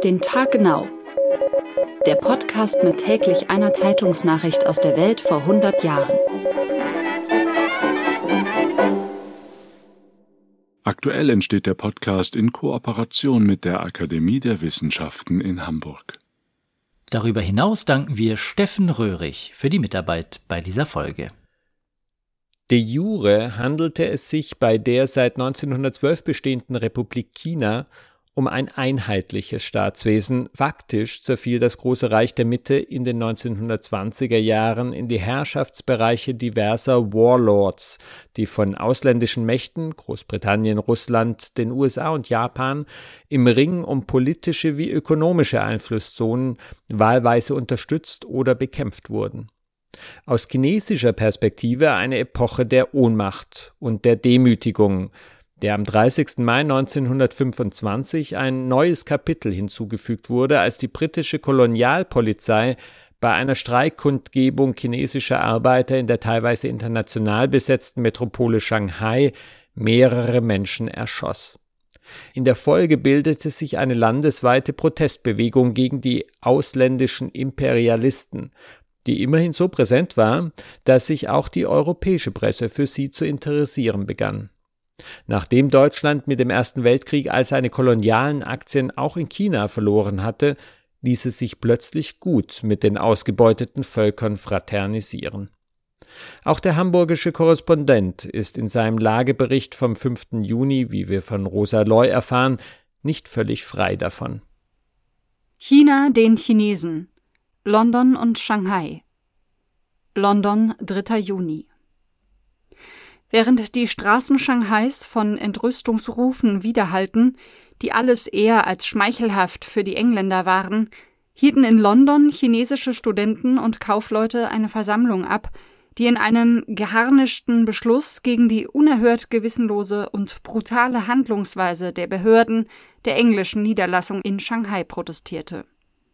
den Tag genau. Der Podcast mit täglich einer Zeitungsnachricht aus der Welt vor 100 Jahren. Aktuell entsteht der Podcast in Kooperation mit der Akademie der Wissenschaften in Hamburg. Darüber hinaus danken wir Steffen Röhrig für die Mitarbeit bei dieser Folge. De jure handelte es sich bei der seit 1912 bestehenden Republik China um ein einheitliches Staatswesen. Faktisch zerfiel das große Reich der Mitte in den 1920er Jahren in die Herrschaftsbereiche diverser Warlords, die von ausländischen Mächten, Großbritannien, Russland, den USA und Japan, im Ring um politische wie ökonomische Einflusszonen wahlweise unterstützt oder bekämpft wurden. Aus chinesischer Perspektive eine Epoche der Ohnmacht und der Demütigung, der am 30. Mai 1925 ein neues Kapitel hinzugefügt wurde, als die britische Kolonialpolizei bei einer Streikkundgebung chinesischer Arbeiter in der teilweise international besetzten Metropole Shanghai mehrere Menschen erschoss. In der Folge bildete sich eine landesweite Protestbewegung gegen die ausländischen Imperialisten, die immerhin so präsent war, dass sich auch die europäische Presse für sie zu interessieren begann. Nachdem Deutschland mit dem Ersten Weltkrieg all seine kolonialen Aktien auch in China verloren hatte, ließ es sich plötzlich gut mit den ausgebeuteten Völkern fraternisieren. Auch der hamburgische Korrespondent ist in seinem Lagebericht vom 5. Juni, wie wir von Rosa Loy erfahren, nicht völlig frei davon. China den Chinesen. London und Shanghai. London, 3. Juni. Während die Straßen Shanghais von Entrüstungsrufen widerhallten, die alles eher als schmeichelhaft für die Engländer waren, hielten in London chinesische Studenten und Kaufleute eine Versammlung ab, die in einem geharnischten Beschluss gegen die unerhört gewissenlose und brutale Handlungsweise der Behörden der englischen Niederlassung in Shanghai protestierte.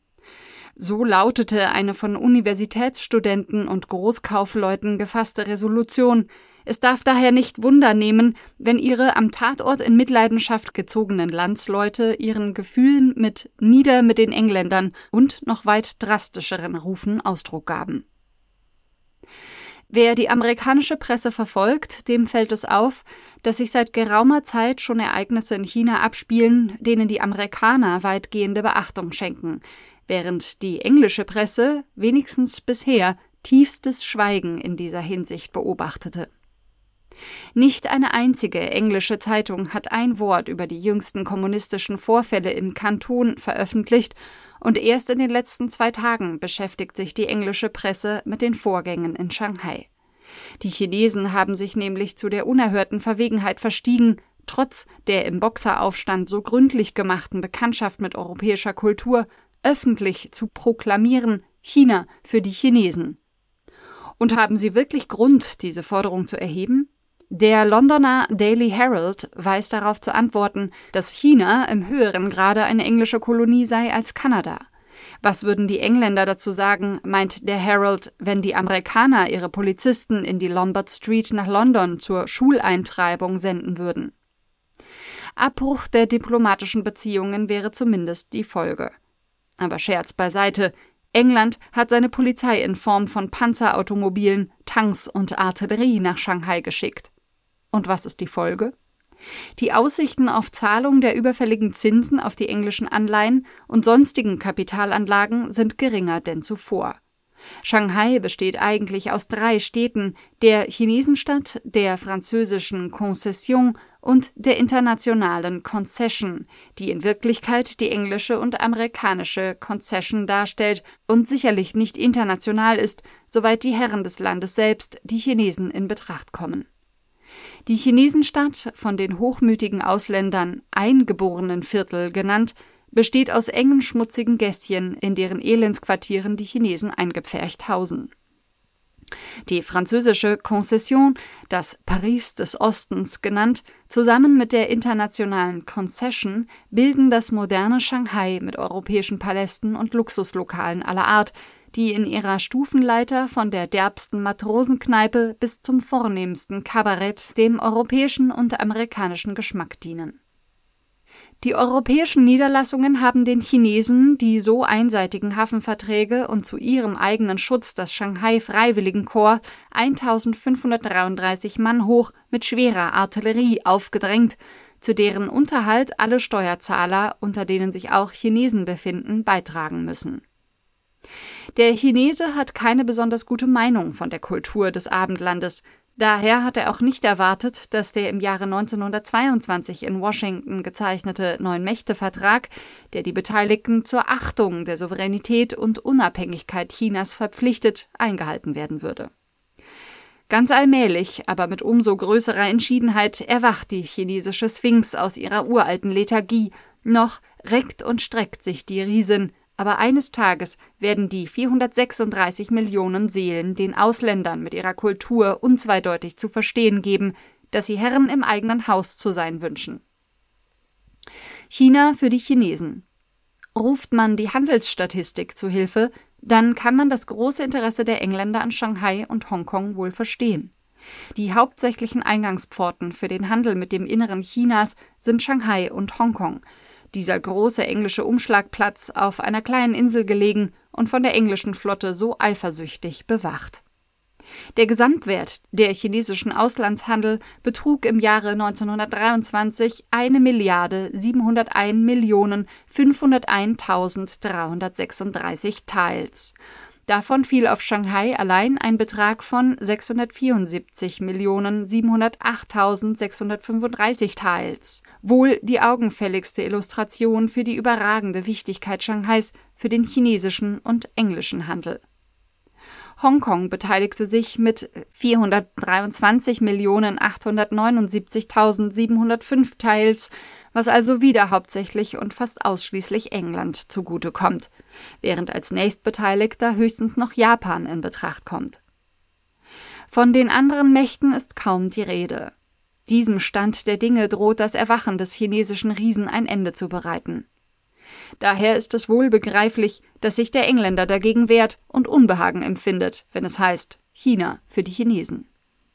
So lautete eine von Universitätsstudenten und Großkaufleuten gefasste Resolution: Es darf daher nicht Wunder nehmen, wenn ihre am Tatort in Mitleidenschaft gezogenen Landsleute ihren Gefühlen mit »Nieder mit den Engländern« und noch weit drastischeren Rufen Ausdruck gaben. Wer die amerikanische Presse verfolgt, dem fällt es auf, dass sich seit geraumer Zeit schon Ereignisse in China abspielen, denen die Amerikaner weitgehende Beachtung schenken, während die englische Presse, wenigstens bisher, tiefstes Schweigen in dieser Hinsicht beobachtete. Nicht eine einzige englische Zeitung hat ein Wort über die jüngsten kommunistischen Vorfälle in Kanton veröffentlicht, und erst in den letzten 2 Tagen beschäftigt sich die englische Presse mit den Vorgängen in Shanghai. Die Chinesen haben sich nämlich zu der unerhörten Verwegenheit verstiegen, trotz der im Boxeraufstand so gründlich gemachten Bekanntschaft mit europäischer Kultur, öffentlich zu proklamieren: China für die Chinesen. Und haben sie wirklich Grund, diese Forderung zu erheben? Der Londoner Daily Herald weiß darauf zu antworten, dass China im höheren Grade eine englische Kolonie sei als Kanada. Was würden die Engländer dazu sagen, meint der Herald, wenn die Amerikaner ihre Polizisten in die Lombard Street nach London zur Schuleintreibung senden würden? Abbruch der diplomatischen Beziehungen wäre zumindest die Folge. Aber Scherz beiseite, England hat seine Polizei in Form von Panzerautomobilen, Tanks und Artillerie nach Shanghai geschickt. Und was ist die Folge? Die Aussichten auf Zahlung der überfälligen Zinsen auf die englischen Anleihen und sonstigen Kapitalanlagen sind geringer denn zuvor. Shanghai besteht eigentlich aus 3 Städten, der Chinesenstadt, der französischen Concession und der internationalen Concession, die in Wirklichkeit die englische und amerikanische Concession darstellt und sicherlich nicht international ist, soweit die Herren des Landes selbst, die Chinesen, in Betracht kommen. Die Chinesenstadt, von den hochmütigen Ausländern Eingeborenenviertel genannt, besteht aus engen, schmutzigen Gässchen, in deren Elendsquartieren die Chinesen eingepfercht hausen. Die französische Concession, das Paris des Ostens genannt, zusammen mit der internationalen Concession bilden das moderne Shanghai mit europäischen Palästen und Luxuslokalen aller Art, die in ihrer Stufenleiter von der derbsten Matrosenkneipe bis zum vornehmsten Kabarett dem europäischen und amerikanischen Geschmack dienen. Die europäischen Niederlassungen haben den Chinesen die so einseitigen Hafenverträge und zu ihrem eigenen Schutz das Shanghai-Freiwilligenkorps 1533 Mann hoch mit schwerer Artillerie aufgedrängt, zu deren Unterhalt alle Steuerzahler, unter denen sich auch Chinesen befinden, beitragen müssen. Der Chinese hat keine besonders gute Meinung von der Kultur des Abendlandes. Daher hat er auch nicht erwartet, dass der im Jahre 1922 in Washington gezeichnete Neun-Mächte-Vertrag, der die Beteiligten zur Achtung der Souveränität und Unabhängigkeit Chinas verpflichtet, eingehalten werden würde. Ganz allmählich, aber mit umso größerer Entschiedenheit, erwacht die chinesische Sphinx aus ihrer uralten Lethargie. Noch reckt und streckt sich die Riesin, aber eines Tages werden die 436 Millionen Seelen den Ausländern mit ihrer Kultur unzweideutig zu verstehen geben, dass sie Herren im eigenen Haus zu sein wünschen. China für die Chinesen. Ruft man die Handelsstatistik zu Hilfe, dann kann man das große Interesse der Engländer an Shanghai und Hongkong wohl verstehen. Die hauptsächlichen Eingangspforten für den Handel mit dem Inneren Chinas sind Shanghai und Hongkong. Dieser große englische Umschlagplatz auf einer kleinen Insel gelegen und von der englischen Flotte so eifersüchtig bewacht. Der Gesamtwert der chinesischen Auslandshandel betrug im Jahre 1923 1.001.501.336 Taels. Davon fiel auf Shanghai allein ein Betrag von 674.708.635 Taels. Wohl die augenfälligste Illustration für die überragende Wichtigkeit Shanghais für den chinesischen und englischen Handel. Hongkong beteiligte sich mit 423.879.705 Taels, was also wieder hauptsächlich und fast ausschließlich England zugutekommt, während als Nächstbeteiligter höchstens noch Japan in Betracht kommt. Von den anderen Mächten ist kaum die Rede. Diesem Stand der Dinge droht das Erwachen des chinesischen Riesen ein Ende zu bereiten. Daher ist es wohl begreiflich, dass sich der Engländer dagegen wehrt und Unbehagen empfindet, wenn es heißt China für die Chinesen.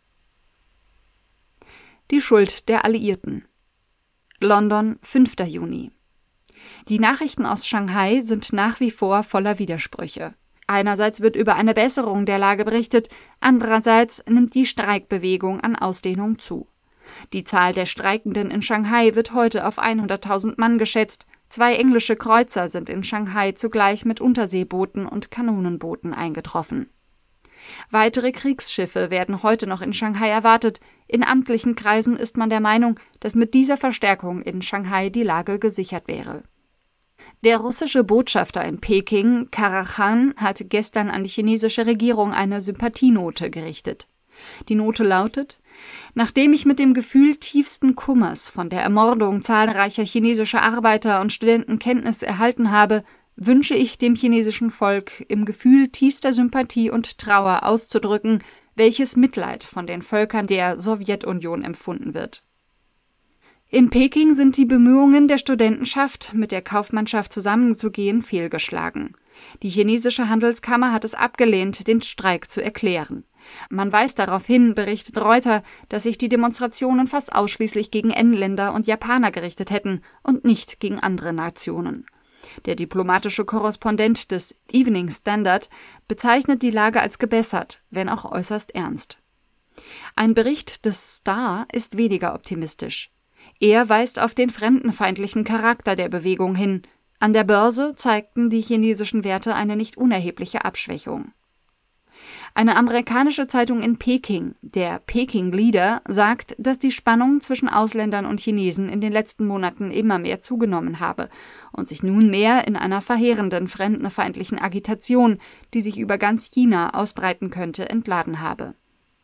Die Schuld der Alliierten. London, 5. Juni. Die Nachrichten aus Shanghai sind nach wie vor voller Widersprüche. Einerseits wird über eine Besserung der Lage berichtet, andererseits nimmt die Streikbewegung an Ausdehnung zu. Die Zahl der Streikenden in Shanghai wird heute auf 100.000 Mann geschätzt. 2 englische Kreuzer sind in Shanghai zugleich mit Unterseebooten und Kanonenbooten eingetroffen. Weitere Kriegsschiffe werden heute noch in Shanghai erwartet. In amtlichen Kreisen ist man der Meinung, dass mit dieser Verstärkung in Shanghai die Lage gesichert wäre. Der russische Botschafter in Peking, Karakhan, hat gestern an die chinesische Regierung eine Sympathienote gerichtet. Die Note lautet: Nachdem ich mit dem Gefühl tiefsten Kummers von der Ermordung zahlreicher chinesischer Arbeiter und Studenten Kenntnis erhalten habe, wünsche ich dem chinesischen Volk im Gefühl tiefster Sympathie und Trauer auszudrücken, welches Mitleid von den Völkern der Sowjetunion empfunden wird. In Peking sind die Bemühungen der Studentenschaft, mit der Kaufmannschaft zusammenzugehen, fehlgeschlagen. Die chinesische Handelskammer hat es abgelehnt, den Streik zu erklären. Man weist darauf hin, berichtet Reuters, dass sich die Demonstrationen fast ausschließlich gegen Engländer und Japaner gerichtet hätten und nicht gegen andere Nationen. Der diplomatische Korrespondent des Evening Standard bezeichnet die Lage als gebessert, wenn auch äußerst ernst. Ein Bericht des Star ist weniger optimistisch. Er weist auf den fremdenfeindlichen Charakter der Bewegung hin. An der Börse zeigten die chinesischen Werte eine nicht unerhebliche Abschwächung. Eine amerikanische Zeitung in Peking, der Peking Leader, sagt, dass die Spannung zwischen Ausländern und Chinesen in den letzten Monaten immer mehr zugenommen habe und sich nunmehr in einer verheerenden fremdenfeindlichen Agitation, die sich über ganz China ausbreiten könnte, entladen habe.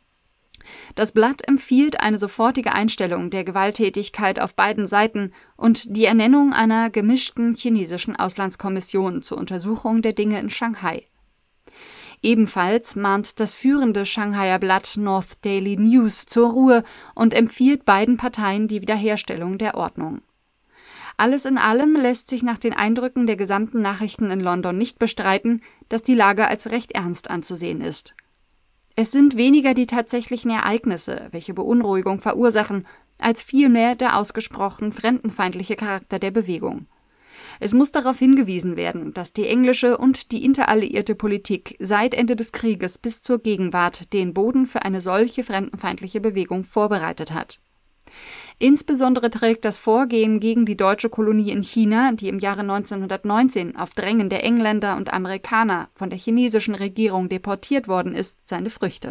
Das Blatt empfiehlt eine sofortige Einstellung der Gewalttätigkeit auf beiden Seiten und die Ernennung einer gemischten chinesischen Auslandskommission zur Untersuchung der Dinge in Shanghai. Ebenfalls mahnt das führende Shanghaier Blatt North Daily News zur Ruhe und empfiehlt beiden Parteien die Wiederherstellung der Ordnung. Alles in allem lässt sich nach den Eindrücken der gesamten Nachrichten in London nicht bestreiten, dass die Lage als recht ernst anzusehen ist. Es sind weniger die tatsächlichen Ereignisse, welche Beunruhigung verursachen, als vielmehr der ausgesprochen fremdenfeindliche Charakter der Bewegung. Es muss darauf hingewiesen werden, dass die englische und die interalliierte Politik seit Ende des Krieges bis zur Gegenwart den Boden für eine solche fremdenfeindliche Bewegung vorbereitet hat. Insbesondere trägt das Vorgehen gegen die deutsche Kolonie in China, die im Jahre 1919 auf Drängen der Engländer und Amerikaner von der chinesischen Regierung deportiert worden ist, seine Früchte.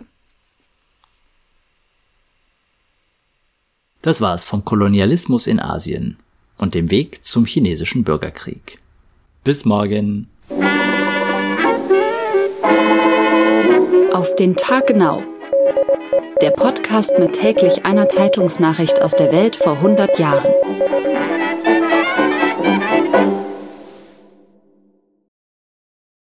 Das war es vom Kolonialismus in Asien und dem Weg zum chinesischen Bürgerkrieg. Bis morgen. Auf den Tag genau. Der Podcast mit täglich einer Zeitungsnachricht aus der Welt vor 100 Jahren.